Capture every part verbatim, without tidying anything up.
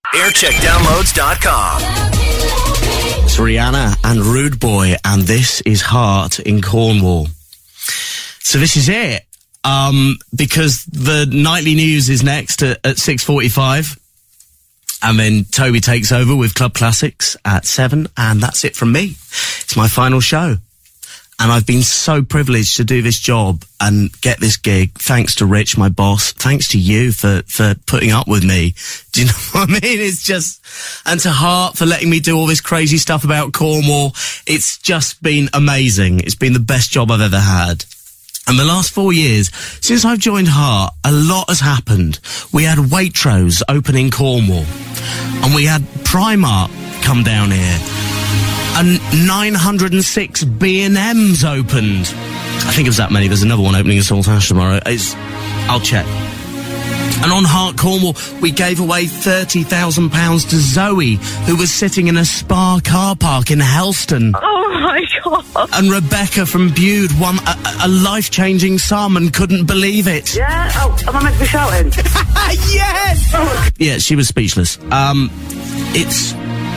aircheck downloads dot com. It's Rihanna and Rude Boy, and this is Heart in Cornwall. So this is it, um, because the nightly news is next at, at six forty-five, and then Toby takes over with Club Classics at seven, and that's it from me. It's my final show. And I've been so privileged to do this job and get this gig, thanks to Rich, my boss, thanks to you for, for putting up with me. Do you know what I mean? It's just, and to Heart for letting me do all this crazy stuff about Cornwall. It's just been amazing. It's been the best job I've ever had. And the last four years, since I've joined Heart, a lot has happened. We had Waitrose open in Cornwall, and we had Primark come down here. And nine hundred six B and M's opened. I think it was that many. There's another one opening in Saltash tomorrow. It's, I'll check. And on Heart Cornwall, we gave away thirty thousand pounds to Zoe, who was sitting in a Spa car park in Helston. Oh, my God. And Rebecca from Bude won a, a life-changing sum and couldn't believe it. Yeah? Oh, am I meant to be shouting? Yes! Oh. Yeah, she was speechless. Um, it's...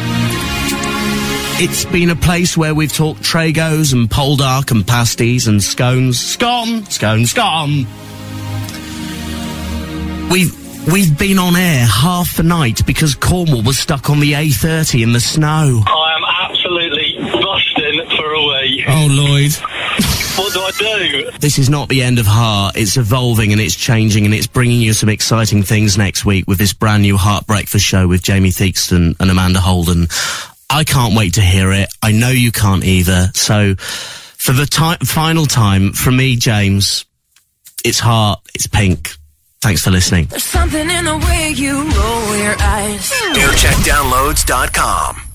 It's been a place where we've talked Tragos and Poldark and pasties and scones. Scone! Scone, scone! We've, we've been on air half the night because Cornwall was stuck on the A thirty in the snow. I am absolutely busting for a wee. Oh, Lloyd. What do I do? This is not the end of Heart. It's evolving and it's changing, and it's bringing you some exciting things next week with this brand new Heart Breakfast show with Jamie Theakston and Amanda Holden. I can't wait to hear it. I know you can't either. So, for the ti- final time, from me, James, it's Heart, it's Pink. Thanks for listening. There's something in the way you roll your eyes. aircheck downloads dot com.